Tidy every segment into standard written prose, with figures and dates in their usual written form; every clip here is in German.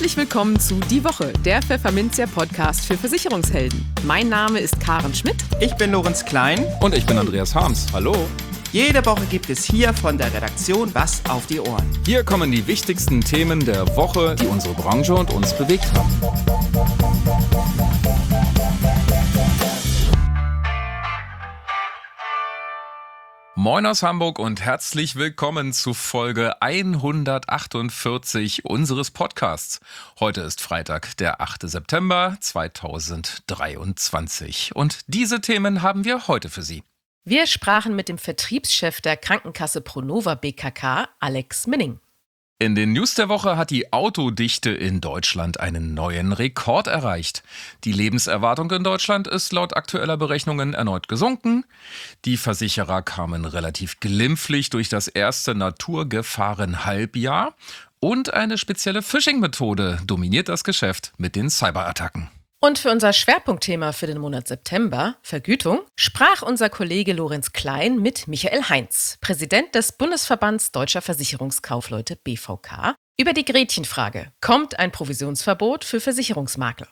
Herzlich willkommen zu Die Woche, der Pfefferminzia-Podcast für Versicherungshelden. Mein Name ist Karen Schmidt. Ich bin Lorenz Klein. Und ich bin Andreas Harms. Hallo. Jede Woche gibt es hier von der Redaktion was auf die Ohren. Hier kommen die wichtigsten Themen der Woche, die unsere Branche und uns bewegt haben. Moin aus Hamburg und herzlich willkommen zu Folge 148 unseres Podcasts. Heute ist Freitag, der 8. September 2023 und diese Themen haben wir heute für Sie. Wir sprachen mit dem Vertriebschef der Krankenkasse Pronova BKK, Alex Minning. In den News der Woche hat die Autodichte in Deutschland einen neuen Rekord erreicht. Die Lebenserwartung in Deutschland ist laut aktueller Berechnungen erneut gesunken. Die Versicherer kamen relativ glimpflich durch das erste Naturgefahren-Halbjahr. Und eine spezielle Phishing-Methode dominiert das Geschäft mit den Cyberattacken. Und für unser Schwerpunktthema für den Monat September, Vergütung, sprach unser Kollege Lorenz Klein mit Michael Heinz, Präsident des Bundesverbands Deutscher Versicherungskaufleute BVK, über die Gretchenfrage: Kommt ein Provisionsverbot für Versicherungsmakler?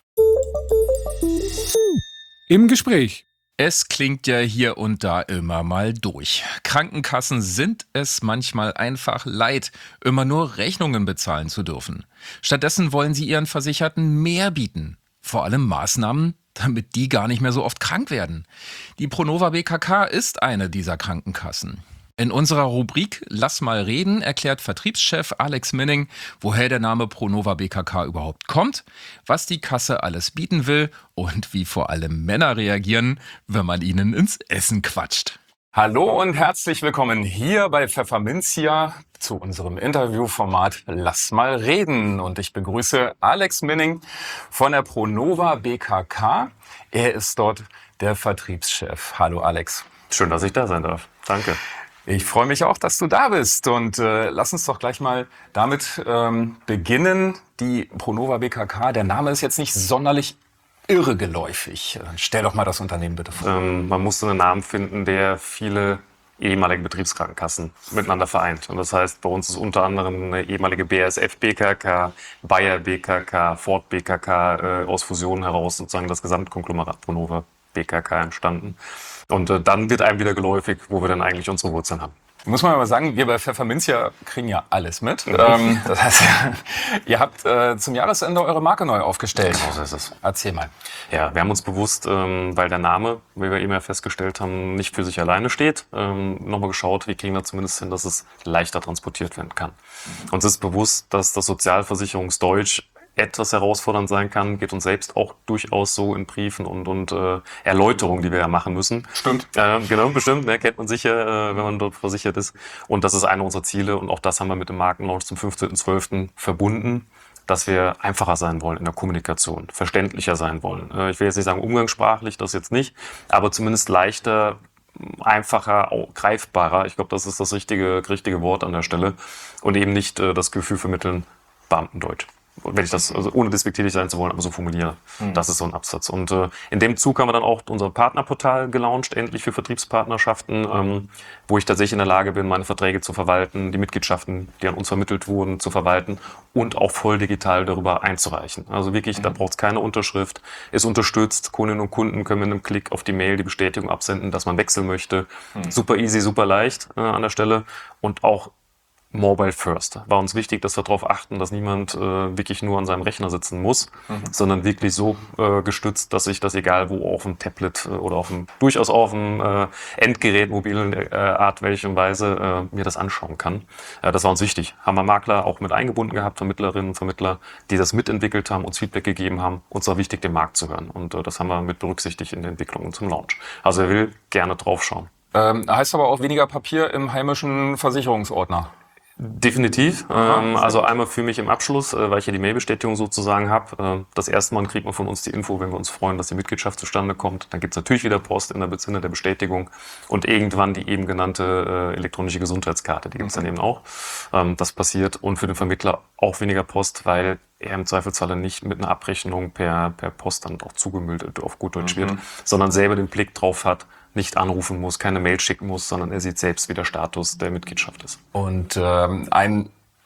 Im Gespräch. Es klingt ja hier und da immer mal durch. Krankenkassen sind es manchmal einfach leid, immer nur Rechnungen bezahlen zu dürfen. Stattdessen wollen sie ihren Versicherten mehr bieten. Vor allem Maßnahmen, damit die gar nicht mehr so oft krank werden. Die Pronova BKK ist eine dieser Krankenkassen. In unserer Rubrik Lass mal reden erklärt Vertriebschef Alex Minning, woher der Name Pronova BKK überhaupt kommt, was die Kasse alles bieten will und wie vor allem Männer reagieren, wenn man ihnen ins Essen quatscht. Hallo und herzlich willkommen hier bei Pfefferminzia zu unserem Interviewformat Lass mal reden. Und ich begrüße Alex Minning von der Pronova BKK. Er ist dort der Vertriebschef. Hallo Alex. Schön, dass ich da sein darf. Danke. Ich freue mich auch, dass du da bist. Und lass uns doch gleich mal damit beginnen. Die Pronova BKK, der Name ist jetzt nicht sonderlich irregeläufig. Stell doch mal das Unternehmen bitte vor. Man musste einen Namen finden, der viele ehemalige Betriebskrankenkassen miteinander vereint. Und das heißt, bei uns ist unter anderem eine ehemalige BASF BKK, Bayer BKK, Ford BKK aus Fusionen heraus sozusagen das Gesamtkonglomerat Pronova BKK entstanden. Und dann wird einem wieder geläufig, wo wir dann eigentlich unsere Wurzeln haben. Muss man aber sagen, wir bei Pfefferminzia kriegen ja alles mit. Das heißt, ihr habt zum Jahresende eure Marke neu aufgestellt. Genau so ist es. Erzähl mal. Ja, wir haben uns bewusst, weil der Name, wie wir eben ja festgestellt haben, nicht für sich alleine steht, nochmal geschaut, wie kriegen wir zumindest hin, dass es leichter transportiert werden kann. Uns ist bewusst, dass das Sozialversicherungsdeutsch etwas herausfordernd sein kann, geht uns selbst auch durchaus so in Briefen und Erläuterungen, die wir ja machen müssen. Stimmt. Genau, bestimmt, ne, kennt man sicher, wenn man dort versichert ist. Und das ist einer unserer Ziele und auch das haben wir mit dem Markenlaunch zum 15.12. verbunden, dass wir einfacher sein wollen in der Kommunikation, verständlicher sein wollen. Ich will jetzt nicht sagen umgangssprachlich, das jetzt nicht, aber zumindest leichter, einfacher, auch greifbarer. Ich glaube, das ist das richtige Wort an der Stelle und eben nicht das Gefühl vermitteln, Beamtendeutsch. Wenn ich das, also ohne despektierlich sein zu wollen, aber so formuliere. Das ist so ein Absatz. Und in dem Zug haben wir dann auch unser Partnerportal gelauncht, endlich für Vertriebspartnerschaften, wo ich tatsächlich in der Lage bin, meine Verträge zu verwalten, die Mitgliedschaften, die an uns vermittelt wurden, zu verwalten und auch voll digital darüber einzureichen. Also wirklich, da braucht es keine Unterschrift. Es unterstützt, Kundinnen und Kunden können mit einem Klick auf die Mail die Bestätigung absenden, dass man wechseln möchte. Super easy, super leicht an der Stelle und auch Mobile First. War uns wichtig, dass wir darauf achten, dass niemand wirklich nur an seinem Rechner sitzen muss, sondern wirklich so gestützt, dass ich das egal wo auf dem Tablet oder durchaus auf dem Endgerät mobilen Art, welche Weise mir das anschauen kann. Das war uns wichtig. Haben wir Makler auch mit eingebunden gehabt, Vermittlerinnen und Vermittler, die das mitentwickelt haben, uns Feedback gegeben haben. Uns war wichtig, den Markt zu hören. Und das haben wir mit berücksichtigt in der Entwicklung und zum Launch. Also wer will, gerne drauf schauen. Heißt aber auch weniger Papier im heimischen Versicherungsordner. Definitiv. Also einmal für mich im Abschluss, weil ich ja die Mailbestätigung sozusagen habe. Das erste Mal kriegt man von uns die Info, wenn wir uns freuen, dass die Mitgliedschaft zustande kommt. Dann gibt es natürlich wieder Post in der Sinne der Bestätigung und irgendwann die eben genannte elektronische Gesundheitskarte. Die gibt es dann eben auch. Das passiert und für den Vermittler auch weniger Post, weil er im Zweifelsfalle nicht mit einer Abrechnung per Post dann auch zugemüllt auf gut Deutsch wird, sondern selber den Blick drauf hat, nicht anrufen muss, keine Mail schicken muss, sondern er sieht selbst, wie der Status der Mitgliedschaft ist. Und ein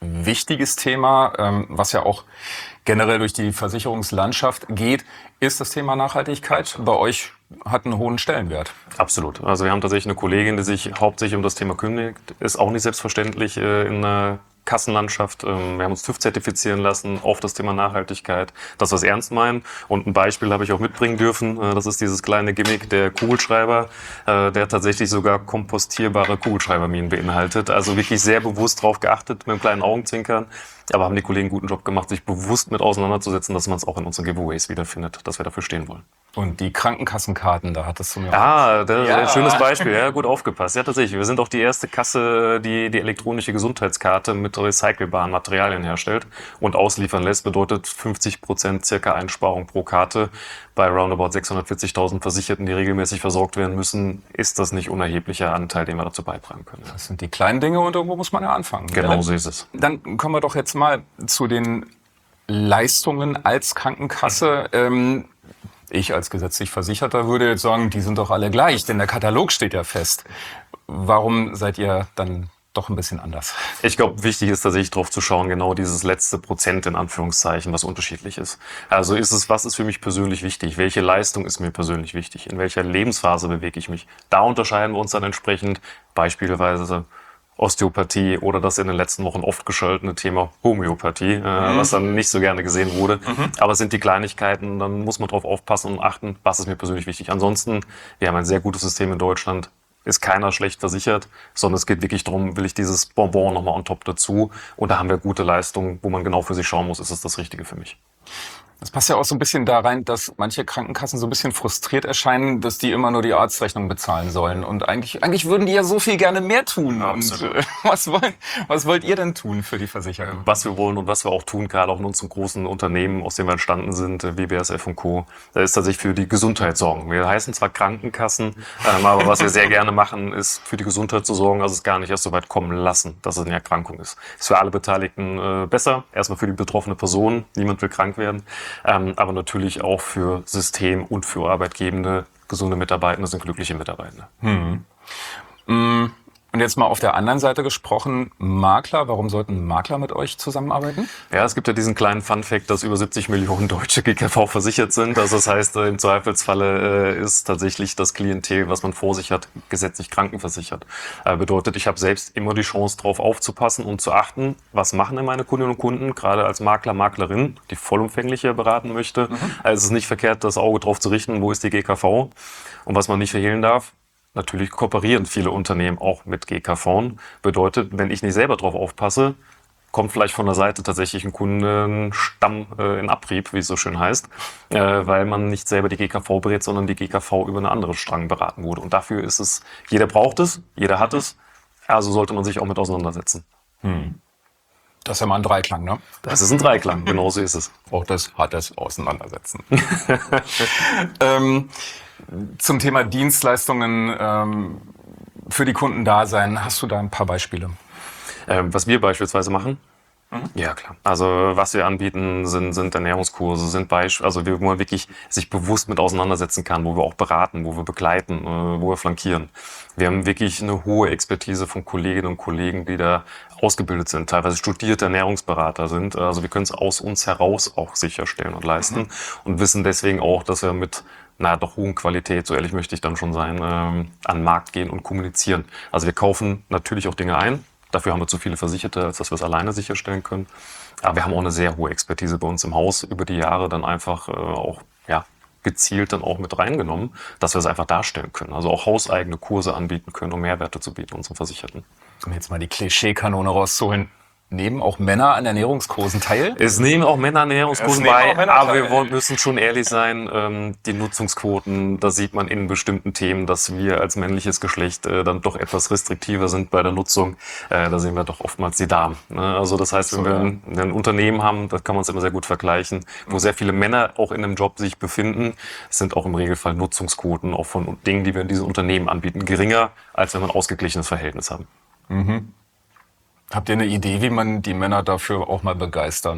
wichtiges Thema, was ja auch generell durch die Versicherungslandschaft geht, ist das Thema Nachhaltigkeit. Bei euch hat einen hohen Stellenwert. Absolut. Also wir haben tatsächlich eine Kollegin, die sich hauptsächlich um das Thema kümmert. Ist auch nicht selbstverständlich in der Kassenlandschaft. Wir haben uns TÜV zertifizieren lassen auf das Thema Nachhaltigkeit, dass wir es ernst meinen. Und ein Beispiel habe ich auch mitbringen dürfen. Das ist dieses kleine Gimmick, der Kugelschreiber, der tatsächlich sogar kompostierbare Kugelschreiberminen beinhaltet. Also wirklich sehr bewusst drauf geachtet, mit einem kleinen Augenzwinkern. Aber haben die Kollegen einen guten Job gemacht, sich bewusst mit auseinanderzusetzen, dass man es auch in unseren Giveaways wiederfindet, dass wir dafür stehen wollen. Und die Krankenkassenkarten, da hattest du mir Ein schönes Beispiel, ja, gut aufgepasst. Ja, tatsächlich, wir sind auch die erste Kasse, die die elektronische Gesundheitskarte mit recycelbaren Materialien herstellt und ausliefern lässt. Bedeutet 50% circa Einsparung pro Karte. Bei roundabout 640.000 Versicherten, die regelmäßig versorgt werden müssen, ist das nicht unerheblicher Anteil, den wir dazu beitragen können. Das sind die kleinen Dinge und irgendwo muss man ja anfangen. Genau so ist es. Dann kommen wir doch jetzt mal zu den Leistungen als Krankenkasse. Ich als gesetzlich Versicherter würde jetzt sagen, die sind doch alle gleich, denn der Katalog steht ja fest. Warum seid ihr dann doch ein bisschen anders? Ich glaube, wichtig ist tatsächlich drauf zu schauen, genau dieses letzte Prozent in Anführungszeichen, was unterschiedlich ist. Also was ist für mich persönlich wichtig? Welche Leistung ist mir persönlich wichtig? In welcher Lebensphase bewege ich mich? Da unterscheiden wir uns dann entsprechend, beispielsweise Osteopathie oder das in den letzten Wochen oft gescholtene Thema Homöopathie, was dann nicht so gerne gesehen wurde. Aber es sind die Kleinigkeiten, dann muss man drauf aufpassen und achten, was ist mir persönlich wichtig. Ansonsten, wir haben ein sehr gutes System in Deutschland, ist keiner schlecht versichert, sondern es geht wirklich darum, will ich dieses Bonbon nochmal on top dazu und da haben wir gute Leistungen, wo man genau für sich schauen muss, ist es das Richtige für mich. Das passt ja auch so ein bisschen da rein, dass manche Krankenkassen so ein bisschen frustriert erscheinen, dass die immer nur die Arztrechnung bezahlen sollen. Und eigentlich würden die ja so viel gerne mehr tun. Absolut. Und was wollt ihr denn tun für die Versicherung? Was wir wollen und was wir auch tun, gerade auch in unseren großen Unternehmen, aus denen wir entstanden sind, wie BASF und Co., da ist tatsächlich für die Gesundheit sorgen. Wir heißen zwar Krankenkassen, aber was wir sehr gerne machen, ist für die Gesundheit zu sorgen, also es gar nicht erst so weit kommen lassen, dass es eine Erkrankung ist. Ist für alle Beteiligten besser. Erstmal für die betroffene Person. Niemand will krank werden. Aber natürlich auch für System und für Arbeitgebende. Gesunde Mitarbeitende sind glückliche Mitarbeitende. Und jetzt mal auf der anderen Seite gesprochen, Makler, warum sollten Makler mit euch zusammenarbeiten? Ja, es gibt ja diesen kleinen Fun-Fact, dass über 70 Millionen Deutsche GKV versichert sind. Also das heißt, im Zweifelsfalle ist tatsächlich das Klientel, was man vor sich hat, gesetzlich krankenversichert. Bedeutet, ich habe selbst immer die Chance, darauf aufzupassen und zu achten, was machen denn meine Kundinnen und Kunden, gerade als Makler, Maklerin, die vollumfänglich hier beraten möchte. Also es ist nicht verkehrt, das Auge drauf zu richten, wo ist die GKV. Und was man nicht verhehlen darf, natürlich kooperieren viele Unternehmen auch mit GKV. Bedeutet, wenn ich nicht selber drauf aufpasse, kommt vielleicht von der Seite tatsächlich ein Kundenstamm in Abrieb, wie es so schön heißt, weil man nicht selber die GKV berät, sondern die GKV über eine andere Strang beraten wurde. Und dafür ist es, jeder braucht es, jeder hat es, also sollte man sich auch mit auseinandersetzen. Das ist ja mal ein Dreiklang, ne? Das ist ein Dreiklang, genau so ist es. Auch das hat das Auseinandersetzen. Zum Thema Dienstleistungen für die Kunden da sein, hast du da ein paar Beispiele? Was wir beispielsweise machen? Ja, klar. Also was wir anbieten, sind Ernährungskurse, also wo man wirklich sich bewusst mit auseinandersetzen kann, wo wir auch beraten, wo wir begleiten, wo wir flankieren. Wir haben wirklich eine hohe Expertise von Kolleginnen und Kollegen, die da ausgebildet sind, teilweise studierte Ernährungsberater sind. Also wir können es aus uns heraus auch sicherstellen und leisten und wissen deswegen auch, dass wir mit doch hohen Qualität, so ehrlich möchte ich dann schon sein, an den Markt gehen und kommunizieren. Also wir kaufen natürlich auch Dinge ein. Dafür haben wir zu viele Versicherte, als dass wir es alleine sicherstellen können. Aber wir haben auch eine sehr hohe Expertise bei uns im Haus über die Jahre dann einfach auch gezielt dann auch mit reingenommen, dass wir es einfach darstellen können. Also auch hauseigene Kurse anbieten können, um Mehrwerte zu bieten unseren Versicherten. Um jetzt mal die Klischeekanone rauszuholen. Nehmen auch Männer an Ernährungskursen teil? Es nehmen auch Männer an Ernährungskursen bei, aber wir müssen schon ehrlich sein, die Nutzungsquoten, da sieht man in bestimmten Themen, dass wir als männliches Geschlecht dann doch etwas restriktiver sind bei der Nutzung. Da sehen wir doch oftmals die Damen. Ne? Also das heißt, wenn wir ein Unternehmen haben, da kann man es immer sehr gut vergleichen, wo sehr viele Männer auch in einem Job sich befinden, sind auch im Regelfall Nutzungsquoten auch von Dingen, die wir in diesen Unternehmen anbieten, geringer, als wenn wir ein ausgeglichenes Verhältnis haben. Habt ihr eine Idee, wie man die Männer dafür auch mal begeistern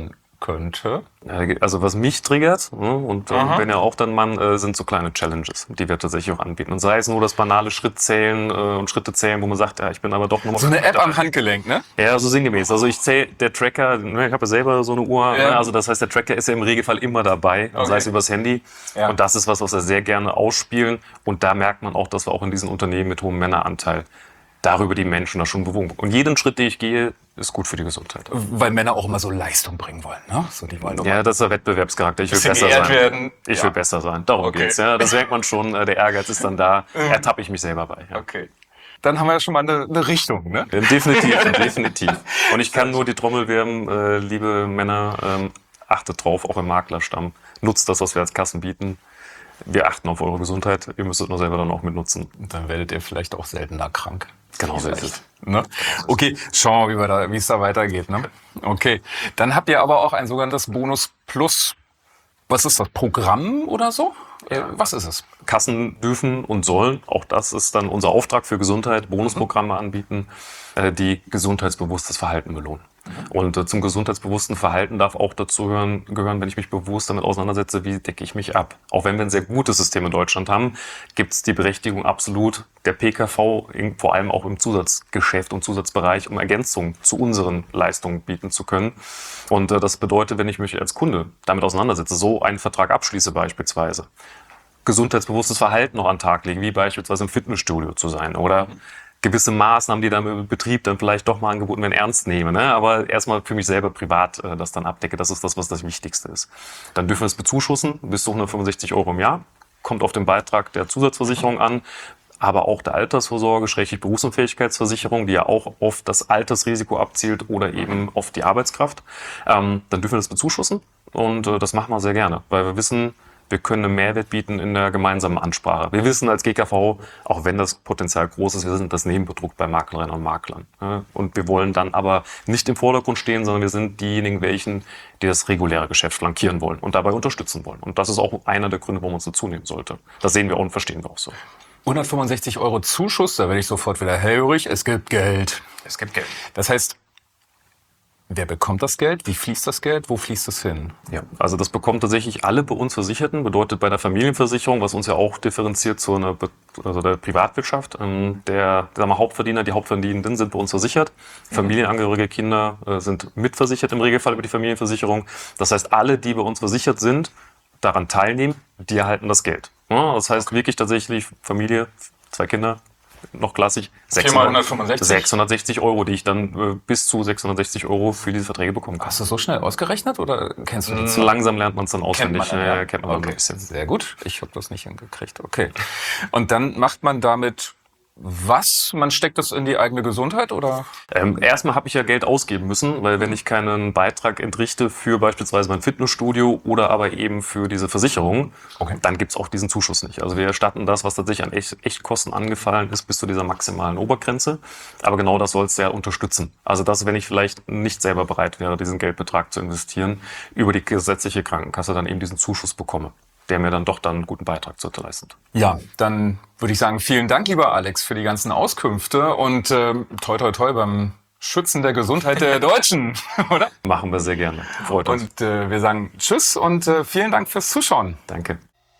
könnte? Also was mich triggert, ne, und bin ja auch dann Mann, sind so kleine Challenges, die wir tatsächlich auch anbieten. Und sei es nur das banale Schrittzählen und Schritte zählen, wo man sagt, ja, ich bin aber doch nur So eine App am Handgelenk, ne? Ja, so sinngemäß. Also ich zähle, der Tracker, ne, ich habe ja selber so eine Uhr, Ja. ne, also das heißt, der Tracker ist ja im Regelfall immer dabei, sei es übers Handy. Ja. Und das ist was wir sehr gerne ausspielen. Und da merkt man auch, dass wir auch in diesen Unternehmen mit hohem Männeranteil darüber die Menschen da schon bewogen. Und jeden Schritt, den ich gehe, ist gut für die Gesundheit. Weil Männer auch immer so Leistung bringen wollen, ne? So, die wollen doch Ja, das ist der Wettbewerbscharakter. Ich will bisschen besser geehrt sein. werden. Ich Ja. will besser sein. Darum Okay. geht's. Ja, das merkt man schon. Der Ehrgeiz ist dann da. Ertappe ich mich selber bei. Ja. Okay. Dann haben wir ja schon mal eine Richtung, ne? Definitiv. Und ich kann nur die Trommel werben, liebe Männer, achtet drauf, auch im Maklerstamm. Nutzt das, was wir als Kassen bieten. Wir achten auf eure Gesundheit. Ihr müsst es nur selber dann auch mitnutzen. Dann werdet ihr vielleicht auch seltener krank. Genau so ist es. Ne? Okay, schauen wir mal, wie es da weitergeht. Ne? Okay, dann habt ihr aber auch ein sogenanntes Bonus Plus. Was ist das? Programm oder so? Was ist es? Kassen dürfen und sollen, auch das ist dann unser Auftrag für Gesundheit, Bonusprogramme anbieten, die gesundheitsbewusstes Verhalten belohnen. Und zum gesundheitsbewussten Verhalten darf auch dazu gehören, wenn ich mich bewusst damit auseinandersetze, wie decke ich mich ab. Auch wenn wir ein sehr gutes System in Deutschland haben, gibt es die Berechtigung absolut der PKV, vor allem auch im Zusatzgeschäft und Zusatzbereich, um Ergänzungen zu unseren Leistungen bieten zu können. Und das bedeutet, wenn ich mich als Kunde damit auseinandersetze, so einen Vertrag abschließe beispielsweise, gesundheitsbewusstes Verhalten noch an den Tag legen, wie beispielsweise im Fitnessstudio zu sein oder gewisse Maßnahmen, die dann im Betrieb dann vielleicht doch mal angeboten werden, ernst nehme. Ne? Aber erstmal für mich selber privat das dann abdecke. Das ist das, was das Wichtigste ist. Dann dürfen wir es bezuschussen bis zu 165 € im Jahr. Kommt auf den Beitrag der Zusatzversicherung an, aber auch der Altersvorsorge, schrägstrich Berufsunfähigkeitsversicherung, die ja auch auf das Altersrisiko abzielt oder eben auf die Arbeitskraft. Dann dürfen wir das bezuschussen und das machen wir sehr gerne, weil wir wissen, wir können einen Mehrwert bieten in der gemeinsamen Ansprache. Wir wissen als GKV, auch wenn das Potenzial groß ist, wir sind das Nebenprodukt bei Maklerinnen und Maklern. Und wir wollen dann aber nicht im Vordergrund stehen, sondern wir sind diejenigen, die das reguläre Geschäft flankieren wollen und dabei unterstützen wollen. Und das ist auch einer der Gründe, warum man uns dazu nehmen sollte. Das sehen wir auch und verstehen wir auch so. 165 € Zuschuss, da werde ich sofort wieder hellhörig. Es gibt Geld. Es gibt Geld. Das heißt, wer bekommt das Geld? Wie fließt das Geld? Wo fließt es hin? Ja, also das bekommen tatsächlich alle bei uns Versicherten, bedeutet bei der Familienversicherung, was uns ja auch differenziert zu der Privatwirtschaft. Der Hauptverdiener, die Hauptverdienenden sind bei uns versichert. Familienangehörige Kinder sind mitversichert im Regelfall über die Familienversicherung. Das heißt, alle, die bei uns versichert sind, daran teilnehmen, die erhalten das Geld. Ja, das heißt wirklich tatsächlich Familie, 2 Kinder, noch klassisch, 660 €, die ich dann bis zu 660 € für diese Verträge bekommen kann. Hast du so schnell ausgerechnet oder kennst du die So langsam lernt man es dann auswendig. Kennt man Okay. ein bisschen. Sehr gut. Ich habe das nicht hingekriegt. Okay. Und dann macht man damit was? Man steckt das in die eigene Gesundheit oder? Erstmal habe ich ja Geld ausgeben müssen, weil wenn ich keinen Beitrag entrichte für beispielsweise mein Fitnessstudio oder aber eben für diese Versicherung, dann gibt's auch diesen Zuschuss nicht. Also wir erstatten das, was tatsächlich an Echtkosten angefallen ist, bis zu dieser maximalen Obergrenze. Aber genau das soll es ja unterstützen. Also dass, wenn ich vielleicht nicht selber bereit wäre, diesen Geldbetrag zu investieren, über die gesetzliche Krankenkasse dann eben diesen Zuschuss bekomme, der mir dann doch dann einen guten Beitrag zu leistet. Ja, dann würde ich sagen, vielen Dank, lieber Alex, für die ganzen Auskünfte und toi toi toi beim Schützen der Gesundheit der Deutschen, oder? Machen wir sehr gerne. Freut uns. Und wir sagen Tschüss und vielen Dank fürs Zuschauen. Danke.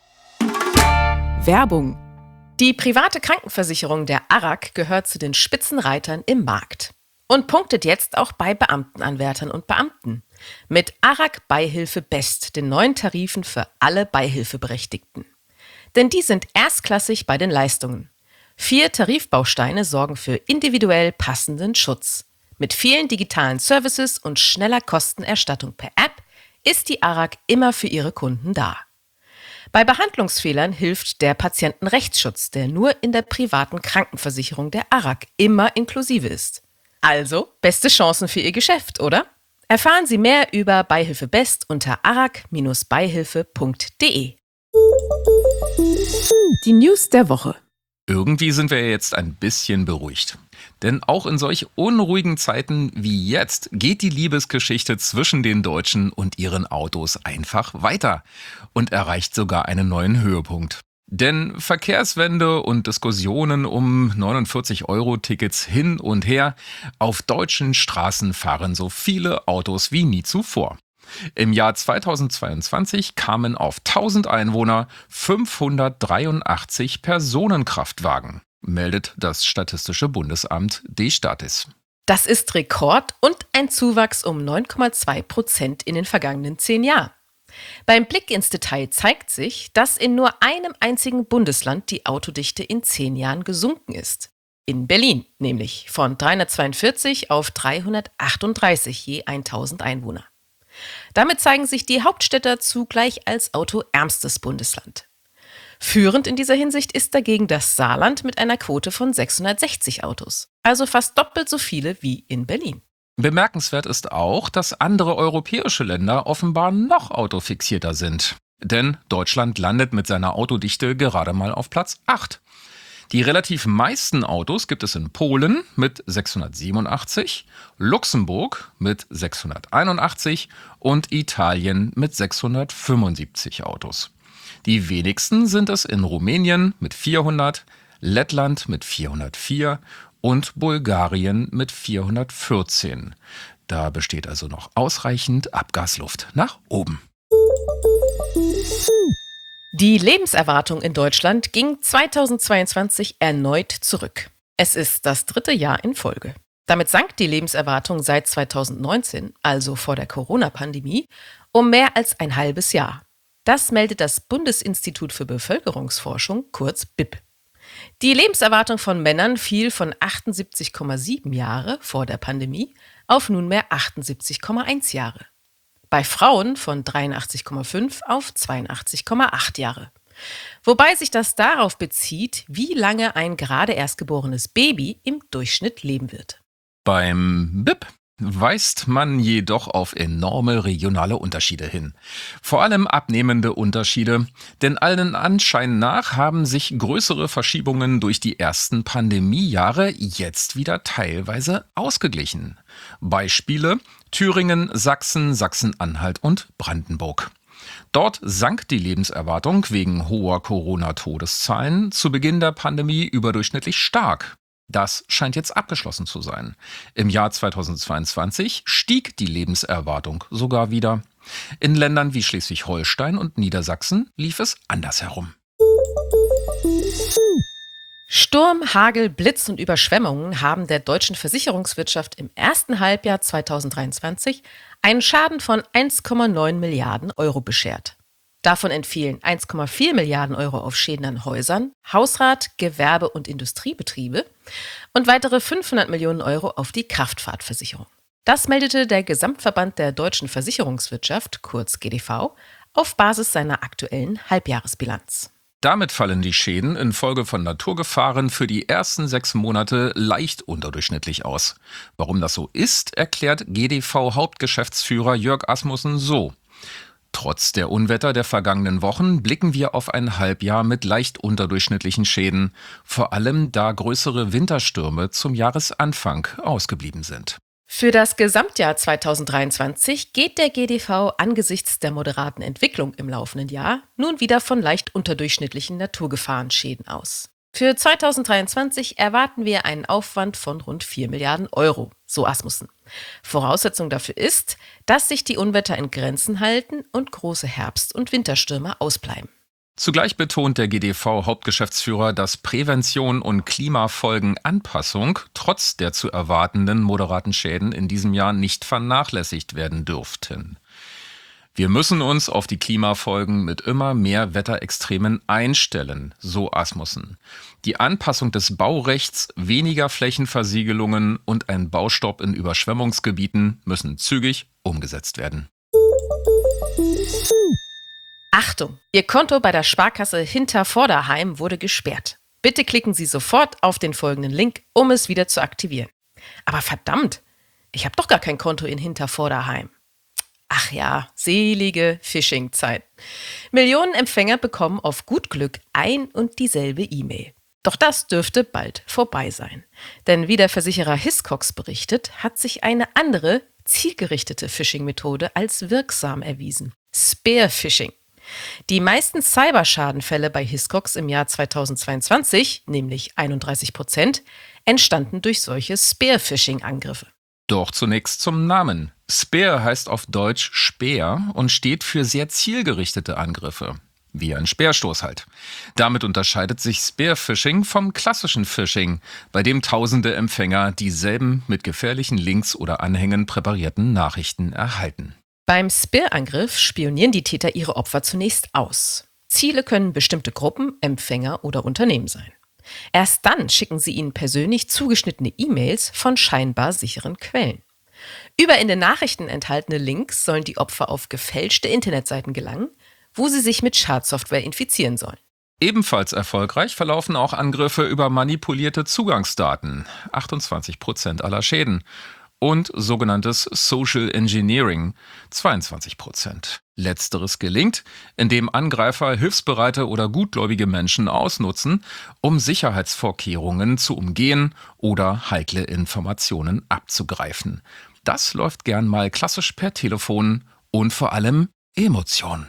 Werbung. Die private Krankenversicherung der ARAG gehört zu den Spitzenreitern im Markt und punktet jetzt auch bei Beamtenanwärtern und Beamten. Mit ARAG Beihilfe Best, den neuen Tarifen für alle Beihilfeberechtigten. Denn die sind erstklassig bei den Leistungen. 4 Tarifbausteine sorgen für individuell passenden Schutz. Mit vielen digitalen Services und schneller Kostenerstattung per App ist die ARAG immer für ihre Kunden da. Bei Behandlungsfehlern hilft der Patientenrechtsschutz, der nur in der privaten Krankenversicherung der ARAG immer inklusive ist. Also, beste Chancen für Ihr Geschäft, oder? Erfahren Sie mehr über Beihilfe Best unter arag-beihilfe.de. Die News der Woche. Irgendwie sind wir jetzt ein bisschen beruhigt. Denn auch in solch unruhigen Zeiten wie jetzt geht die Liebesgeschichte zwischen den Deutschen und ihren Autos einfach weiter und erreicht sogar einen neuen Höhepunkt. Denn Verkehrswende und Diskussionen um 49-Euro-Tickets hin und her, auf deutschen Straßen fahren so viele Autos wie nie zuvor. Im Jahr 2022 kamen auf 1000 Einwohner 583 Personenkraftwagen, meldet das Statistische Bundesamt D-Statis. Das ist Rekord und ein Zuwachs um 9,2% in den vergangenen 10 Jahren. Beim Blick ins Detail zeigt sich, dass in nur einem einzigen Bundesland die Autodichte in 10 Jahren gesunken ist. In Berlin, nämlich von 342 auf 338 je 1000 Einwohner. Damit zeigen sich die Hauptstädter zugleich als autoärmstes Bundesland. Führend in dieser Hinsicht ist dagegen das Saarland mit einer Quote von 660 Autos, also fast doppelt so viele wie in Berlin. Bemerkenswert ist auch, dass andere europäische Länder offenbar noch autofixierter sind. Denn Deutschland landet mit seiner Autodichte gerade mal auf Platz 8. Die relativ meisten Autos gibt es in Polen mit 687, Luxemburg mit 681 und Italien mit 675 Autos. Die wenigsten sind es in Rumänien mit 400, Lettland mit 404 und Bulgarien mit 414. Da besteht also noch ausreichend Abgasluft nach oben. Die Lebenserwartung in Deutschland ging 2022 erneut zurück. Es ist das 3. Jahr in Folge. Damit sank die Lebenserwartung seit 2019, also vor der Corona-Pandemie, um mehr als ein halbes Jahr. Das meldet das Bundesinstitut für Bevölkerungsforschung, kurz BIP. Die Lebenserwartung von Männern fiel von 78,7 Jahre vor der Pandemie auf nunmehr 78,1 Jahre. Bei Frauen von 83,5 auf 82,8 Jahre. Wobei sich das darauf bezieht, wie lange ein gerade erst geborenes Baby im Durchschnitt leben wird. Beim BIP weist man jedoch auf enorme regionale Unterschiede hin. Vor allem abnehmende Unterschiede, denn allen Anschein nach haben sich größere Verschiebungen durch die ersten Pandemiejahre jetzt wieder teilweise ausgeglichen. Beispiele: Thüringen, Sachsen, Sachsen-Anhalt und Brandenburg. Dort sank die Lebenserwartung wegen hoher Corona-Todeszahlen zu Beginn der Pandemie überdurchschnittlich stark. Das scheint jetzt abgeschlossen zu sein. Im Jahr 2022 stieg die Lebenserwartung sogar wieder. In Ländern wie Schleswig-Holstein und Niedersachsen lief es andersherum. Sturm, Hagel, Blitz und Überschwemmungen haben der deutschen Versicherungswirtschaft im ersten Halbjahr 2023 einen Schaden von 1,9 Milliarden Euro beschert. Davon entfielen 1,4 Milliarden Euro auf Schäden an Häusern, Hausrat-, Gewerbe- und Industriebetriebe und weitere 500 Millionen Euro auf die Kraftfahrtversicherung. Das meldete der Gesamtverband der deutschen Versicherungswirtschaft, kurz GDV, auf Basis seiner aktuellen Halbjahresbilanz. Damit fallen die Schäden infolge von Naturgefahren für die ersten 6 Monate leicht unterdurchschnittlich aus. Warum das so ist, erklärt GDV-Hauptgeschäftsführer Jörg Asmussen so: Trotz der Unwetter der vergangenen Wochen blicken wir auf ein Halbjahr mit leicht unterdurchschnittlichen Schäden, vor allem da größere Winterstürme zum Jahresanfang ausgeblieben sind. Für das Gesamtjahr 2023 geht der GDV angesichts der moderaten Entwicklung im laufenden Jahr nun wieder von leicht unterdurchschnittlichen Naturgefahrenschäden aus. Für 2023 erwarten wir einen Aufwand von rund 4 Milliarden Euro, so Asmussen. Voraussetzung dafür ist, dass sich die Unwetter in Grenzen halten und große Herbst- und Winterstürme ausbleiben. Zugleich betont der GDV-Hauptgeschäftsführer, dass Prävention und Klimafolgenanpassung trotz der zu erwartenden moderaten Schäden in diesem Jahr nicht vernachlässigt werden dürften. Wir müssen uns auf die Klimafolgen mit immer mehr Wetterextremen einstellen, so Asmussen. Die Anpassung des Baurechts, weniger Flächenversiegelungen und ein Baustopp in Überschwemmungsgebieten müssen zügig umgesetzt werden. Achtung! Ihr Konto bei der Sparkasse Hintervorderheim wurde gesperrt. Bitte klicken Sie sofort auf den folgenden Link, um es wieder zu aktivieren. Aber verdammt, ich habe doch gar kein Konto in Hintervorderheim. Ach ja, selige Phishing-Zeit. Millionen Empfänger bekommen auf gut Glück ein und dieselbe E-Mail. Doch das dürfte bald vorbei sein. Denn wie der Versicherer Hiscox berichtet, hat sich eine andere, zielgerichtete Phishing-Methode als wirksam erwiesen. Spear-Phishing. Die meisten Cyberschadenfälle bei Hiscox im Jahr 2022, nämlich 31%, entstanden durch solche Spear-Phishing-Angriffe. Doch zunächst zum Namen. Spear heißt auf Deutsch Speer und steht für sehr zielgerichtete Angriffe. Wie ein Speerstoß halt. Damit unterscheidet sich Spearphishing vom klassischen Phishing, bei dem tausende Empfänger dieselben mit gefährlichen Links oder Anhängen präparierten Nachrichten erhalten. Beim Spear-Angriff spionieren die Täter ihre Opfer zunächst aus. Ziele können bestimmte Gruppen, Empfänger oder Unternehmen sein. Erst dann schicken sie ihnen persönlich zugeschnittene E-Mails von scheinbar sicheren Quellen. Über in den Nachrichten enthaltene Links sollen die Opfer auf gefälschte Internetseiten gelangen, wo sie sich mit Schadsoftware infizieren sollen. Ebenfalls erfolgreich verlaufen auch Angriffe über manipulierte Zugangsdaten, 28% aller Schäden, und sogenanntes Social Engineering, 22%. Letzteres gelingt, indem Angreifer hilfsbereite oder gutgläubige Menschen ausnutzen, um Sicherheitsvorkehrungen zu umgehen oder heikle Informationen abzugreifen. Das läuft gern mal klassisch per Telefon und vor allem Emotionen.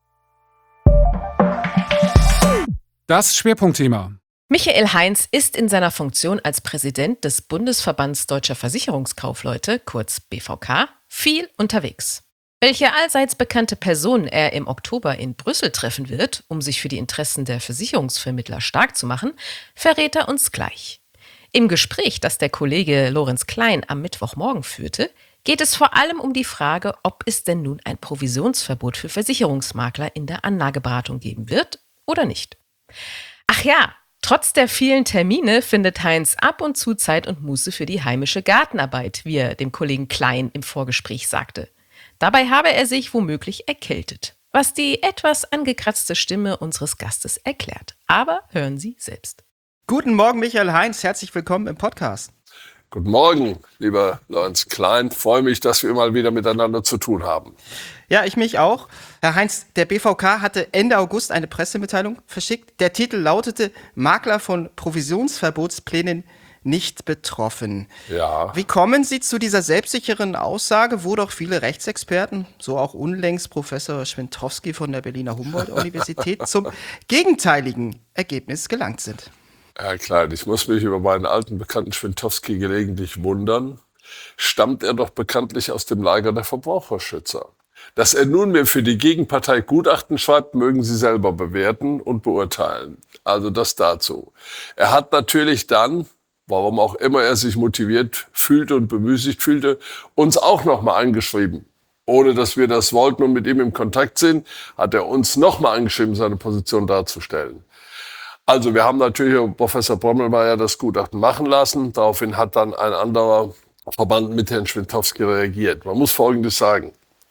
Das Schwerpunktthema. Michael Heinz ist in seiner Funktion als Präsident des Bundesverbands Deutscher Versicherungskaufleute, kurz BVK, viel unterwegs. Welche allseits bekannte Person er im Oktober in Brüssel treffen wird, um sich für die Interessen der Versicherungsvermittler stark zu machen, verrät er uns gleich. Im Gespräch, das der Kollege Lorenz Klein am Mittwochmorgen führte, geht es vor allem um die Frage, ob es denn nun ein Provisionsverbot für Versicherungsmakler in der Anlageberatung geben wird oder nicht. Ach ja, trotz der vielen Termine findet Heinz ab und zu Zeit und Muße für die heimische Gartenarbeit, wie er dem Kollegen Klein im Vorgespräch sagte. Dabei habe er sich womöglich erkältet, was die etwas angekratzte Stimme unseres Gastes erklärt. Aber hören Sie selbst. Guten Morgen, Michael Heinz. Herzlich willkommen im Podcast. Guten Morgen, lieber Lorenz Klein. Freue mich, dass wir mal wieder miteinander zu tun haben. Ja, ich mich auch. Herr Heinz, der BVK hatte Ende August eine Pressemitteilung verschickt. Der Titel lautete: Makler von Provisionsverbotsplänen nicht betroffen. Ja. Wie kommen Sie zu dieser selbstsicheren Aussage, wo doch viele Rechtsexperten, so auch unlängst Professor Schwentowski von der Berliner Humboldt-Universität, zum gegenteiligen Ergebnis gelangt sind? Herr Klein, ich muss mich über meinen alten Bekannten Schwentowski gelegentlich wundern. Stammt er doch bekanntlich aus dem Lager der Verbraucherschützer. Dass er nunmehr für die Gegenpartei Gutachten schreibt, mögen Sie selber bewerten und beurteilen. Also das dazu. Er hat natürlich dann, warum auch immer er sich motiviert fühlte und bemüßigt fühlte, uns auch nochmal angeschrieben. Ohne dass wir das wollten und mit ihm im Kontakt sind, hat er uns nochmal angeschrieben, seine Position darzustellen. Also wir haben natürlich Professor Brommelmeier das Gutachten machen lassen. Daraufhin hat dann ein anderer Verband mit Herrn Schwentowski reagiert. Man muss Folgendes sagen.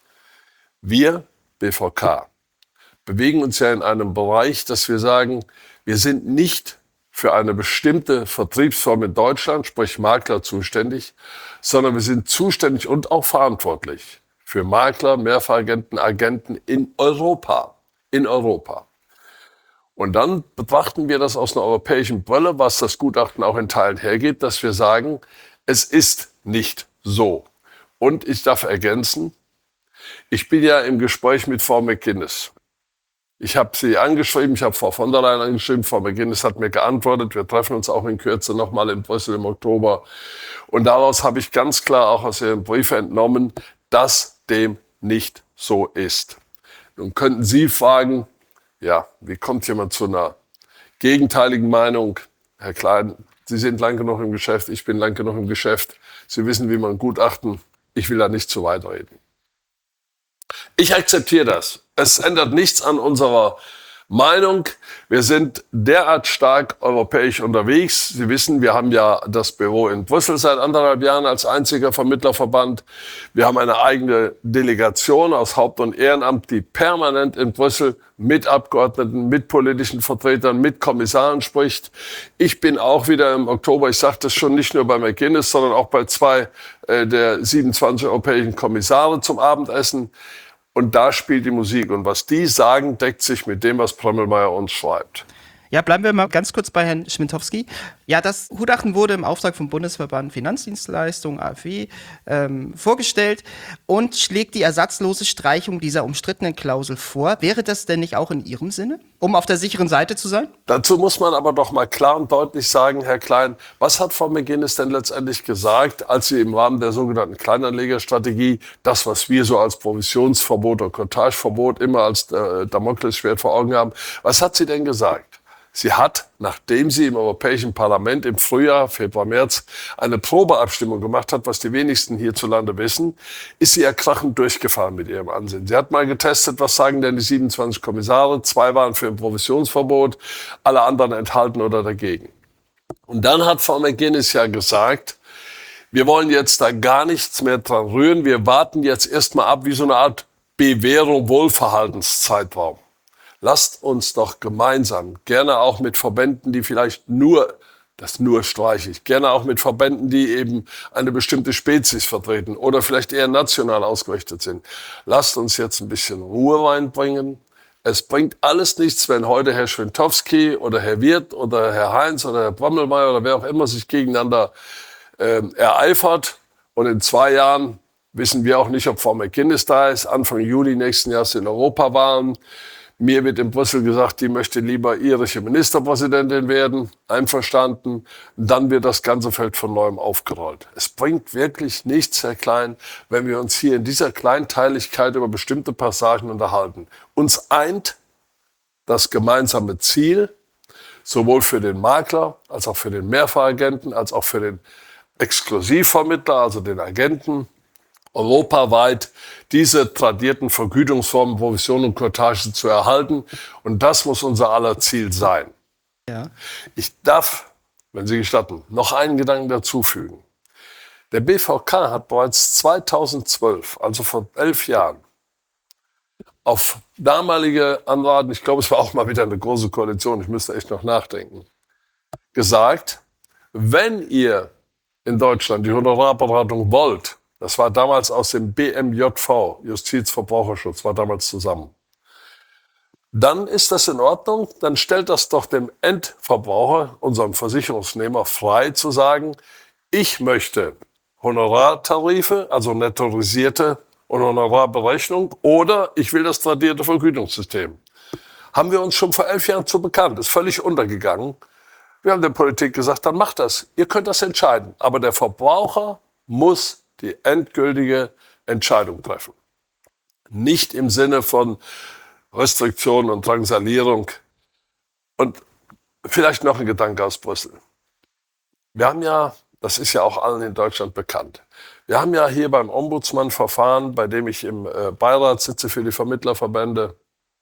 Wir, BVK, bewegen uns ja in einem Bereich, dass wir sagen, wir sind nicht für eine bestimmte Vertriebsform in Deutschland, sprich Makler, zuständig, sondern wir sind zuständig und auch verantwortlich für Makler, Mehrfachagenten, Agenten in Europa. In Europa. Und dann betrachten wir das aus einer europäischen Brille, was das Gutachten auch in Teilen hergeht, dass wir sagen, es ist nicht so. Und ich darf ergänzen, ich bin ja im Gespräch mit Frau McGuinness. Ich habe sie angeschrieben, ich habe Frau von der Leyen angeschrieben, Frau McGuinness hat mir geantwortet, wir treffen uns auch in Kürze nochmal in Brüssel im Oktober. Und daraus habe ich ganz klar auch aus ihrem Brief entnommen, dass dem nicht so ist. Nun könnten Sie fragen, ja, wie kommt jemand zu einer gegenteiligen Meinung? Herr Klein, Sie sind lang genug im Geschäft, ich bin lang genug im Geschäft. Sie wissen, wie man Gutachten, ich will da nicht zu weit reden. Ich akzeptiere das. Es ändert nichts an unserer Meinung. Wir sind derart stark europäisch unterwegs. Sie wissen, wir haben ja das Büro in Brüssel seit 1,5 Jahren als einziger Vermittlerverband. Wir haben eine eigene Delegation aus Haupt- und Ehrenamt, die permanent in Brüssel mit Abgeordneten, mit politischen Vertretern, mit Kommissaren spricht. Ich bin auch wieder im Oktober, ich sage das schon, nicht nur bei McGuinness, sondern auch bei 2 der 27 europäischen Kommissare zum Abendessen. Und da spielt die Musik. Und was die sagen, deckt sich mit dem, was Brommelmeier uns schreibt. Ja, bleiben wir mal ganz kurz bei Herrn Schmidtowski. Ja, das Gutachten wurde im Auftrag vom Bundesverband Finanzdienstleistungen, AfW, vorgestellt und schlägt die ersatzlose Streichung dieser umstrittenen Klausel vor. Wäre das denn nicht auch in Ihrem Sinne, um auf der sicheren Seite zu sein? Dazu muss man aber doch mal klar und deutlich sagen, Herr Klein, was hat Frau McGuinness denn letztendlich gesagt, als sie im Rahmen der sogenannten Kleinanlegerstrategie das, was wir so als Provisionsverbot oder Courtageverbot immer als Damoklesschwert vor Augen haben, was hat sie denn gesagt? Sie hat, nachdem sie im Europäischen Parlament im Frühjahr, Februar, März eine Probeabstimmung gemacht hat, was die wenigsten hierzulande wissen, ist sie erkrachend durchgefahren mit ihrem Ansinnen. Sie hat mal getestet, was sagen denn die 27 Kommissare, 2 waren für ein Provisionsverbot, alle anderen enthalten oder dagegen. Und dann hat Frau McGuinness ja gesagt, wir wollen jetzt da gar nichts mehr dran rühren, wir warten jetzt erstmal ab, wie so eine Art Bewährung, Wohlverhaltenszeitraum. Lasst uns doch gemeinsam, gerne auch mit Verbänden, die vielleicht nur streiche ich, gerne auch mit Verbänden, die eben eine bestimmte Spezies vertreten oder vielleicht eher national ausgerichtet sind. Lasst uns jetzt ein bisschen Ruhe reinbringen. Es bringt alles nichts, wenn heute Herr Schwentowski oder Herr Wirth oder Herr Heinz oder Herr Brommelmeier oder wer auch immer sich gegeneinander ereifert. Und in 2 Jahren wissen wir auch nicht, ob Frau McGuinness da ist. Anfang Juli nächsten Jahres in Europawahlen. Mir wird in Brüssel gesagt, die möchte lieber irische Ministerpräsidentin werden. Einverstanden. Dann wird das ganze Feld von neuem aufgerollt. Es bringt wirklich nichts, Herr Klein, wenn wir uns hier in dieser Kleinteiligkeit über bestimmte Passagen unterhalten. Uns eint das gemeinsame Ziel, sowohl für den Makler, als auch für den Mehrfachagenten, als auch für den Exklusivvermittler, also den Agenten, europaweit diese tradierten Vergütungsformen, Provision und Courtage zu erhalten. Und das muss unser aller Ziel sein. Ja. Ich darf, wenn Sie gestatten, noch einen Gedanken dazu fügen. Der BVK hat bereits 2012, also vor 11 Jahren, auf damalige Anraten, ich glaube, es war auch mal wieder eine große Koalition, ich müsste echt noch nachdenken, gesagt, wenn ihr in Deutschland die Honorarberatung wollt, das war damals aus dem BMJV, Justizverbraucherschutz, war damals zusammen. Dann ist das in Ordnung, dann stellt das doch dem Endverbraucher, unserem Versicherungsnehmer, frei zu sagen, ich möchte Honorartarife, also nettorisierte und Honorarberechnung, oder ich will das tradierte Vergütungssystem. Haben wir uns schon vor 11 Jahren zu bekannt, ist völlig untergegangen. Wir haben der Politik gesagt, dann macht das, ihr könnt das entscheiden. Aber der Verbraucher muss die endgültige Entscheidung treffen. Nicht im Sinne von Restriktion und Drangsalierung. Und vielleicht noch ein Gedanke aus Brüssel. Wir haben ja, das ist ja auch allen in Deutschland bekannt, wir haben ja hier beim Ombudsmann-Verfahren, bei dem ich im Beirat sitze für die Vermittlerverbände,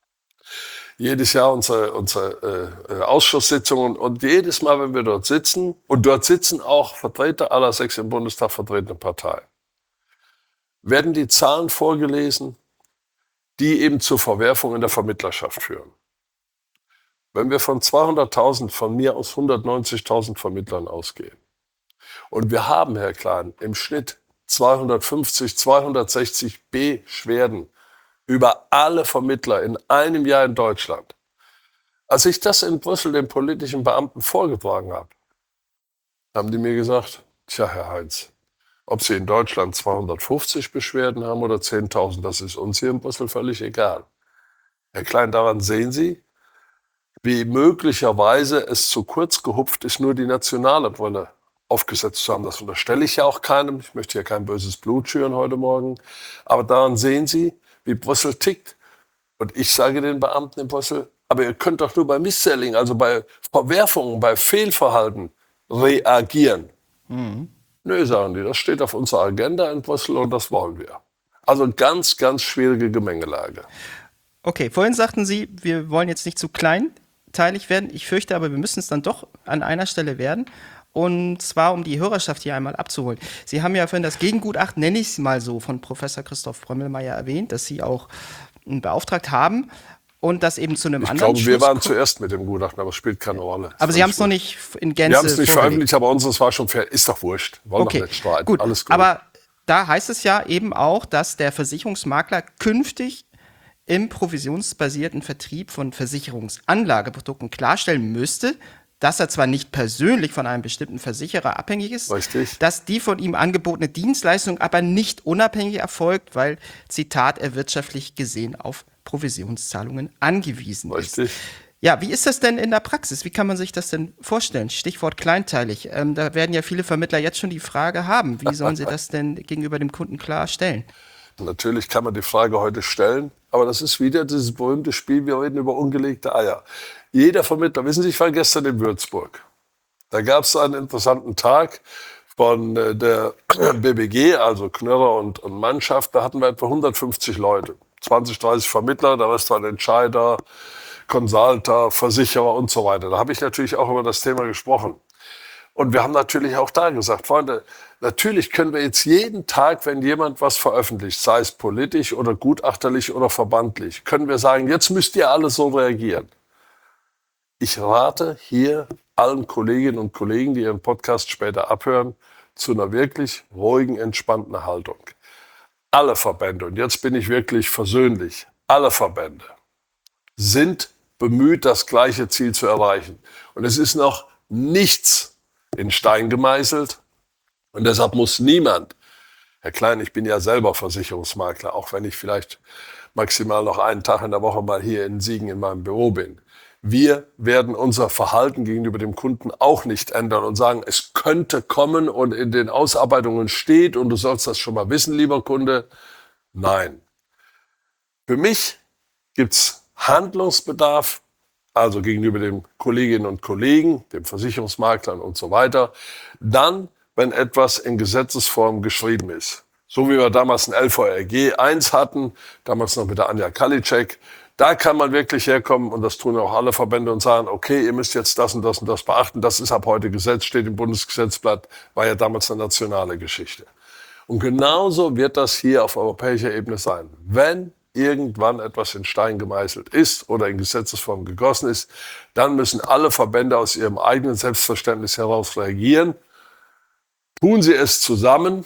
jedes Jahr unsere Ausschusssitzungen und jedes Mal, wenn wir dort sitzen, und dort sitzen auch Vertreter aller 6 im Bundestag vertretenen Parteien, werden die Zahlen vorgelesen, die eben zur Verwerfung in der Vermittlerschaft führen. Wenn wir von 200.000, von mir aus 190.000 Vermittlern ausgehen und wir haben, Herr Klein, im Schnitt 250, 260 Beschwerden über alle Vermittler in einem Jahr in Deutschland. Als ich das in Brüssel den politischen Beamten vorgetragen habe, haben die mir gesagt, tja, Herr Heinz, ob Sie in Deutschland 250 Beschwerden haben oder 10.000, das ist uns hier in Brüssel völlig egal. Herr Klein, daran sehen Sie, wie möglicherweise es zu kurz gehupft ist, nur die nationale Brille aufgesetzt zu haben. Das unterstelle ich ja auch keinem. Ich möchte ja kein böses Blut schüren heute Morgen. Aber daran sehen Sie, wie Brüssel tickt. Und ich sage den Beamten in Brüssel, aber ihr könnt doch nur bei Misselling, also bei Verwerfungen, bei Fehlverhalten reagieren. Nö, sagen die, das steht auf unserer Agenda in Brüssel und das wollen wir. Also ganz, ganz schwierige Gemengelage. Okay, vorhin sagten Sie, wir wollen jetzt nicht zu kleinteilig werden. Ich fürchte aber, wir müssen es dann doch an einer Stelle werden. Und zwar, um die Hörerschaft hier einmal abzuholen. Sie haben ja vorhin das Gegengutachten, nenne ich es mal so, von Professor Christoph Brommelmeier erwähnt, dass Sie auch beauftragt haben und das eben zu einem anderen Schluss. Ich glaube, wir waren zuerst mit dem Gutachten, aber es spielt keine Rolle. Aber Sie haben es noch nicht in Gänze Wir haben es nicht veröffentlicht, aber unseres war schon fair. Ist doch wurscht. Wollen okay, doch nicht streiten. Gut. Alles gut. Aber da heißt es ja eben auch, dass der Versicherungsmakler künftig im provisionsbasierten Vertrieb von Versicherungsanlageprodukten klarstellen müsste, dass er zwar nicht persönlich von einem bestimmten Versicherer abhängig ist, Richtig. dass die von ihm angebotene Dienstleistung aber nicht unabhängig erfolgt, weil, Zitat, er wirtschaftlich gesehen auf Provisionszahlungen angewiesen ist. Richtig. Ja, wie ist das denn in der Praxis? Wie kann man sich das denn vorstellen? Stichwort kleinteilig. Da werden ja viele Vermittler jetzt schon die Frage haben, wie sollen sie das denn gegenüber dem Kunden klar stellen? Natürlich kann man die Frage heute stellen, aber das ist wieder dieses berühmte Spiel, wir reden über ungelegte Eier. Jeder Vermittler, wissen Sie, ich war gestern in Würzburg. Da gab es einen interessanten Tag von der BBG, also Knörrer und Mannschaft. Da hatten wir etwa 150 Leute, 20, 30 Vermittler, der Rest waren Entscheider, Consulter, Versicherer und so weiter. Da habe ich natürlich auch über das Thema gesprochen. Und wir haben natürlich auch da gesagt, Freunde, natürlich können wir jetzt jeden Tag, wenn jemand was veröffentlicht, sei es politisch oder gutachterlich oder verbandlich, können wir sagen, jetzt müsst ihr alle so reagieren. Ich rate hier allen Kolleginnen und Kollegen, die ihren Podcast später abhören, zu einer wirklich ruhigen, entspannten Haltung. Alle Verbände, und jetzt bin ich wirklich versöhnlich, alle Verbände sind bemüht, das gleiche Ziel zu erreichen. Und es ist noch nichts in Stein gemeißelt. Und deshalb muss niemand, Herr Klein, ich bin ja selber Versicherungsmakler, auch wenn ich vielleicht maximal noch einen Tag in der Woche mal hier in Siegen in meinem Büro bin. Wir werden unser Verhalten gegenüber dem Kunden auch nicht ändern und sagen, es könnte kommen und in den Ausarbeitungen steht und du sollst das schon mal wissen, lieber Kunde. Nein. Für mich gibt's Handlungsbedarf, also gegenüber den Kolleginnen und Kollegen, den Versicherungsmaklern und so weiter, dann, wenn etwas in Gesetzesform geschrieben ist. So wie wir damals ein LVRG 1 hatten, damals noch mit der Anja Kalitschek, da kann man wirklich herkommen, und das tun auch alle Verbände, und sagen, okay, ihr müsst jetzt das und das und das beachten, das ist ab heute Gesetz, steht im Bundesgesetzblatt, war ja damals eine nationale Geschichte. Und genauso wird das hier auf europäischer Ebene sein. Wenn irgendwann etwas in Stein gemeißelt ist oder in Gesetzesform gegossen ist, dann müssen alle Verbände aus ihrem eigenen Selbstverständnis heraus reagieren. Tun sie es zusammen?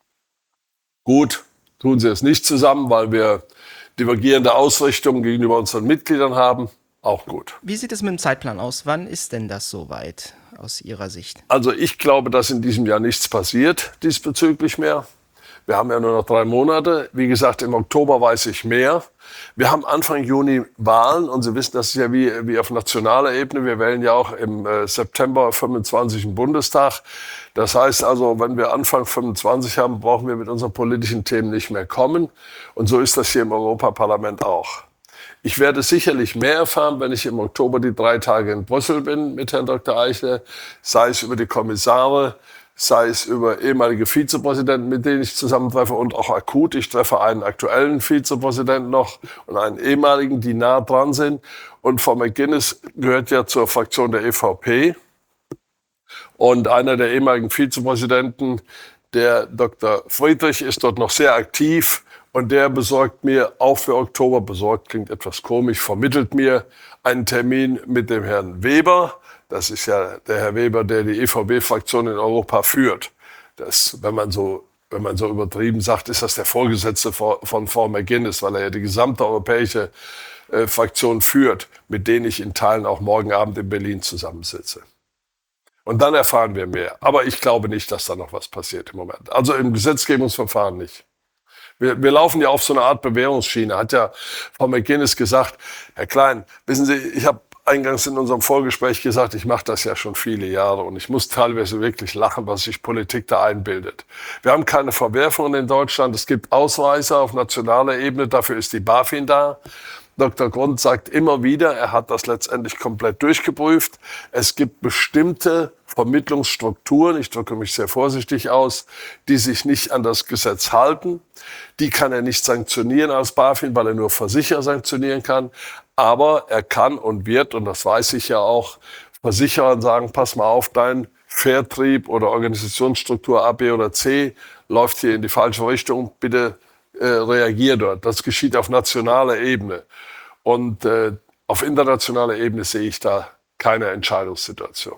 Gut, tun sie es nicht zusammen, weil wir divergierende Ausrichtungen gegenüber unseren Mitgliedern haben? Auch gut. Wie sieht es mit dem Zeitplan aus? Wann ist denn das soweit aus Ihrer Sicht? Also ich glaube, dass in diesem Jahr nichts passiert diesbezüglich mehr. Wir haben ja nur noch 3 Monate. Wie gesagt, im Oktober weiß ich mehr. Wir haben Anfang Juni Wahlen und Sie wissen, das ist ja wie auf nationaler Ebene. Wir wählen ja auch im September 25 im Bundestag. Das heißt also, wenn wir Anfang 25 haben, brauchen wir mit unseren politischen Themen nicht mehr kommen. Und so ist das hier im Europaparlament auch. Ich werde sicherlich mehr erfahren, wenn ich im Oktober die 3 Tage in Brüssel bin mit Herrn Dr. Eichler, sei es über die Kommissare, sei es über ehemalige Vizepräsidenten, mit denen ich zusammentreffe, und auch akut. Ich treffe einen aktuellen Vizepräsidenten noch und einen ehemaligen, die nah dran sind. Und Frau McGuinness gehört ja zur Fraktion der EVP. Und einer der ehemaligen Vizepräsidenten, der Dr. Friedrich, ist dort noch sehr aktiv. Und der besorgt mir, auch für Oktober, besorgt klingt etwas komisch, vermittelt mir einen Termin mit dem Herrn Weber. Das ist ja der Herr Weber, der die EVP-Fraktion in Europa führt. Das, wenn man so übertrieben sagt, ist das der Vorgesetzte von Frau McGuinness, weil er ja die gesamte europäische Fraktion führt, mit denen ich in Teilen auch morgen Abend in Berlin zusammensitze. Und dann erfahren wir mehr. Aber ich glaube nicht, dass da noch was passiert im Moment. Also im Gesetzgebungsverfahren nicht. Wir laufen ja auf so eine Art Bewährungsschiene. Hat ja Frau McGuinness gesagt, Herr Klein, wissen Sie, ich habe eingangs in unserem Vorgespräch gesagt, ich mache das ja schon viele Jahre und ich muss teilweise wirklich lachen, was sich Politik da einbildet. Wir haben keine Verwerfungen in Deutschland, es gibt Ausreißer auf nationaler Ebene, dafür ist die BaFin da. Dr. Grund sagt immer wieder, er hat das letztendlich komplett durchgeprüft. Es gibt bestimmte Vermittlungsstrukturen, ich drücke mich sehr vorsichtig aus, die sich nicht an das Gesetz halten. Die kann er nicht sanktionieren als BaFin, weil er nur Versicherer sanktionieren kann. Aber er kann und wird, und das weiß ich ja auch, Versicherern sagen, pass mal auf, dein Vertrieb oder Organisationsstruktur A, B oder C läuft hier in die falsche Richtung, bitte reagier dort. Das geschieht auf nationaler Ebene. Und auf internationaler Ebene sehe ich da keine Entscheidungssituation.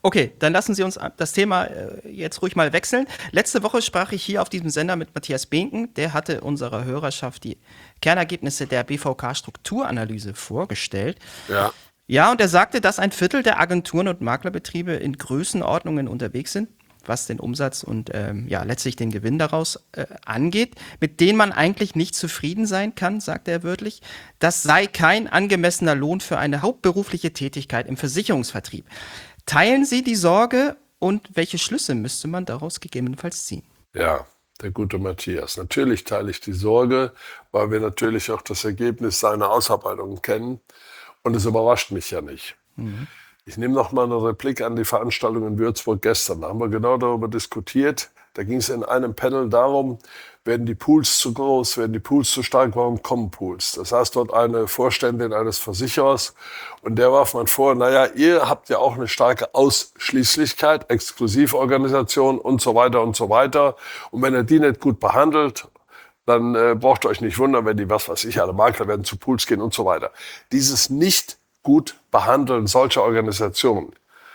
Okay, dann lassen Sie uns das Thema jetzt ruhig mal wechseln. Letzte Woche sprach ich hier auf diesem Sender mit Matthias Behnken. Der hatte unserer Hörerschaft die Kernergebnisse der BVK-Strukturanalyse vorgestellt. Ja. Ja, und er sagte, dass ein Viertel der Agenturen und Maklerbetriebe in Größenordnungen unterwegs sind, was den Umsatz und letztlich den Gewinn daraus angeht, mit denen man eigentlich nicht zufrieden sein kann, sagte er wörtlich. Das sei kein angemessener Lohn für eine hauptberufliche Tätigkeit im Versicherungsvertrieb. Teilen Sie die Sorge und welche Schlüsse müsste man daraus gegebenenfalls ziehen? Ja, der gute Matthias. Natürlich teile ich die Sorge, weil wir natürlich auch das Ergebnis seiner Ausarbeitungen kennen. Und es überrascht mich ja nicht. Ich nehme noch mal eine Replik an die Veranstaltung in Würzburg gestern. Da haben wir genau darüber diskutiert. Da ging es in einem Panel darum, werden die Pools zu groß, werden die Pools zu stark, warum kommen Pools? Das saß dort eine Vorständin eines Versicherers und der warf man vor, naja, ihr habt ja auch eine starke Ausschließlichkeit, Exklusivorganisation und so weiter und so weiter. Und wenn ihr die nicht gut behandelt, dann braucht ihr euch nicht wundern, wenn die, alle Makler werden zu Pools gehen und so weiter. Dieses nicht gut behandeln solcher Organisationen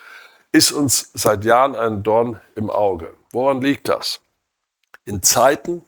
ist uns seit Jahren ein Dorn im Auge. Woran liegt das? In Zeiten,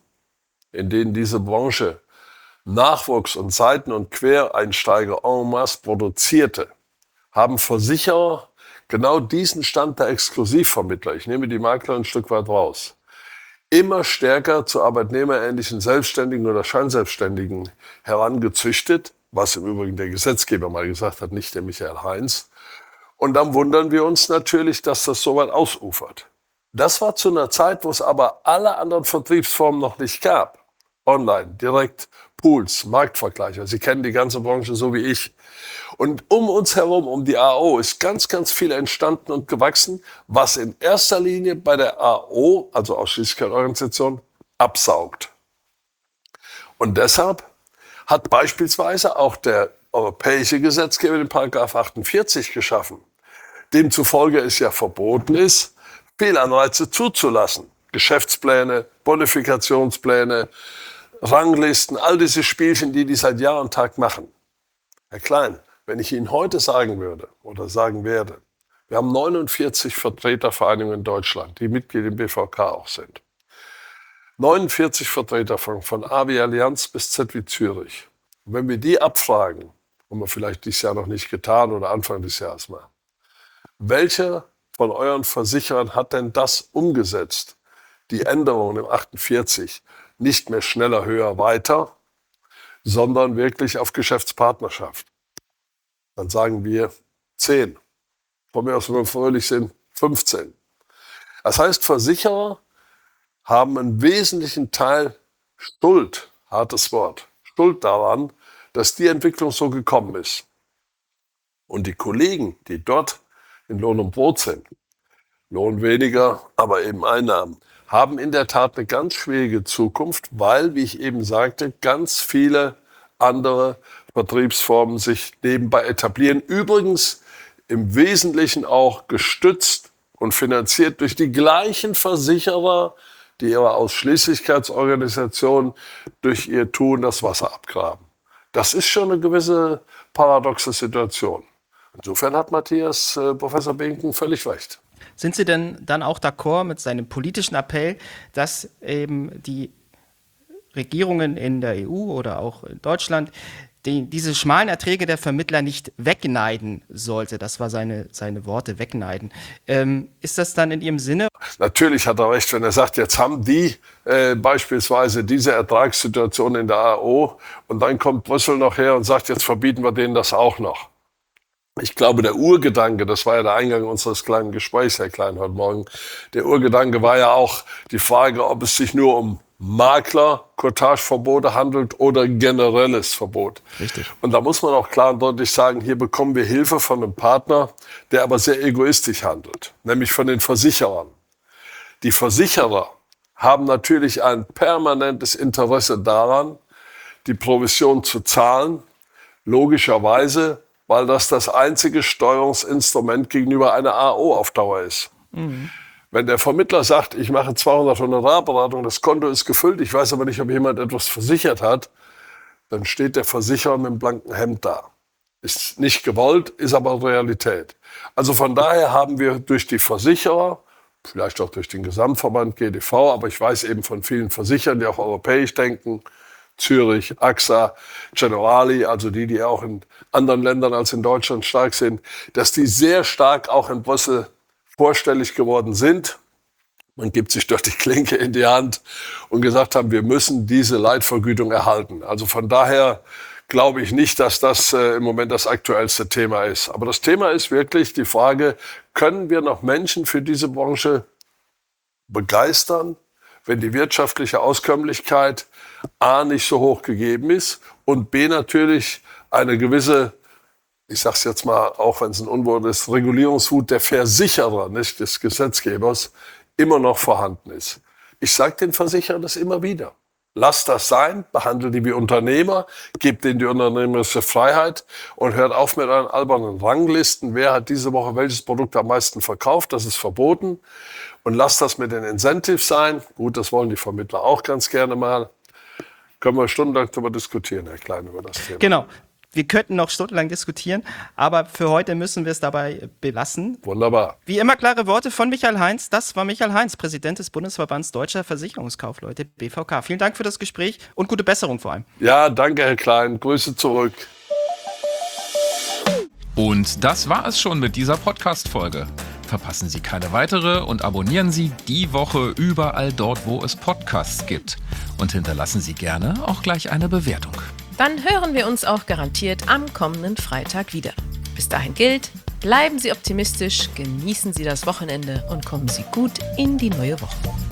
in denen diese Branche Nachwuchs und Seiten- und Quereinsteiger en masse produzierte, haben Versicherer genau diesen Stand der Exklusivvermittler, ich nehme die Makler ein Stück weit raus, immer stärker zu arbeitnehmerähnlichen Selbstständigen oder Scheinselbstständigen herangezüchtet, was im Übrigen der Gesetzgeber mal gesagt hat, nicht der Michael Heinz. Und dann wundern wir uns natürlich, dass das so weit ausufert. Das war zu einer Zeit, wo es aber alle anderen Vertriebsformen noch nicht gab. Online, direkt, Pools, Marktvergleiche. Sie kennen die ganze Branche so wie ich. Und um uns herum, um die AO, ist ganz, ganz viel entstanden und gewachsen, was in erster Linie bei der AO, also Ausschließlichkeitsorganisation, absaugt. Und deshalb hat beispielsweise auch der europäische Gesetzgeber den Paragraph 48 geschaffen. Demzufolge es ja verboten ist, Fehlanreize zuzulassen. Geschäftspläne, Bonifikationspläne, Ranglisten, all diese Spielchen, die seit Jahr und Tag machen. Herr Klein, wenn ich Ihnen heute sagen würde oder sagen werde, wir haben 49 Vertretervereinigungen in Deutschland, die Mitglied im BVK auch sind. 49 Vertreter von A wie Allianz bis Z wie Zürich. Und wenn wir die abfragen, haben wir vielleicht dieses Jahr noch nicht getan oder Anfang des Jahres mal, welcher von euren Versicherern hat denn das umgesetzt? Die Änderungen im 48 nicht mehr schneller, höher, weiter, sondern wirklich auf Geschäftspartnerschaft. Dann sagen wir 10. Von mir aus, wenn wir fröhlich sind, 15. Das heißt, Versicherer haben einen wesentlichen Teil Schuld, hartes Wort, Schuld daran, dass die Entwicklung so gekommen ist. Und die Kollegen, die dort in Lohn und Brot sind, Lohn weniger, aber eben Einnahmen, haben in der Tat eine ganz schwierige Zukunft, weil, wie ich eben sagte, ganz viele andere Vertriebsformen sich nebenbei etablieren. Übrigens im Wesentlichen auch gestützt und finanziert durch die gleichen Versicherer, die ihrer Ausschließlichkeitsorganisation durch ihr Tun das Wasser abgraben. Das ist schon eine gewisse paradoxe Situation. Insofern hat Matthias, Professor Behnken, völlig recht. Sind Sie denn dann auch d'accord mit seinem politischen Appell, dass eben die Regierungen in der EU oder auch in Deutschland diese schmalen Erträge der Vermittler nicht wegneiden sollte? Das war seine Worte, wegneiden. Ist das dann in Ihrem Sinne? Natürlich hat er recht, wenn er sagt, jetzt haben die beispielsweise diese Ertragssituation in der AO und dann kommt Brüssel noch her und sagt, jetzt verbieten wir denen das auch noch. Ich glaube, der Urgedanke, das war ja der Eingang unseres kleinen Gesprächs, Herr Klein, heute Morgen, der Urgedanke war ja auch die Frage, ob es sich nur um Makler-Courtage-Verbote handelt oder generelles Verbot. Richtig. Und da muss man auch klar und deutlich sagen, hier bekommen wir Hilfe von einem Partner, der aber sehr egoistisch handelt, nämlich von den Versicherern. Die Versicherer haben natürlich ein permanentes Interesse daran, die Provision zu zahlen, logischerweise, weil das einzige Steuerungsinstrument gegenüber einer AO auf Dauer ist. Mhm. Wenn der Vermittler sagt, ich mache 200 Honorarberatungen, das Konto ist gefüllt, ich weiß aber nicht, ob jemand etwas versichert hat, dann steht der Versicherer mit einem blanken Hemd da. Ist nicht gewollt, ist aber Realität. Also von daher haben wir durch die Versicherer, vielleicht auch durch den Gesamtverband GDV, aber ich weiß eben von vielen Versicherern, die auch europäisch denken, Zürich, AXA, Generali, also die auch in anderen Ländern als in Deutschland stark sind, dass die sehr stark auch in Brüssel vorstellig geworden sind. Man gibt sich dort die Klinke in die Hand und gesagt haben, wir müssen diese Leitvergütung erhalten. Also von daher glaube ich nicht, dass das im Moment das aktuellste Thema ist. Aber das Thema ist wirklich die Frage, können wir noch Menschen für diese Branche begeistern, wenn die wirtschaftliche Auskömmlichkeit A nicht so hoch gegeben ist und B natürlich eine gewisse, ich sage es jetzt mal, auch wenn es ein Unwort ist, Regulierungswut der Versicherer, nicht des Gesetzgebers, immer noch vorhanden ist. Ich sage den Versicherern das immer wieder. Lasst das sein, behandelt die wie Unternehmer, gebt ihnen die unternehmerische Freiheit und hört auf mit euren albernen Ranglisten. Wer hat diese Woche welches Produkt am meisten verkauft? Das ist verboten. Und lasst das mit den Incentives sein. Gut, das wollen die Vermittler auch ganz gerne mal. Können wir stundenlang darüber diskutieren, Herr Klein, über das Thema. Genau. Wir könnten noch stundenlang diskutieren, aber für heute müssen wir es dabei belassen. Wunderbar. Wie immer klare Worte von Michael Heinz. Das war Michael Heinz, Präsident des Bundesverbands Deutscher Versicherungskaufleute, BVK. Vielen Dank für das Gespräch und gute Besserung vor allem. Ja, danke, Herr Klein. Grüße zurück. Und das war es schon mit dieser Podcast-Folge. Verpassen Sie keine weitere und abonnieren Sie die Woche überall dort, wo es Podcasts gibt. Und hinterlassen Sie gerne auch gleich eine Bewertung. Dann hören wir uns auch garantiert am kommenden Freitag wieder. Bis dahin gilt, bleiben Sie optimistisch, genießen Sie das Wochenende und kommen Sie gut in die neue Woche.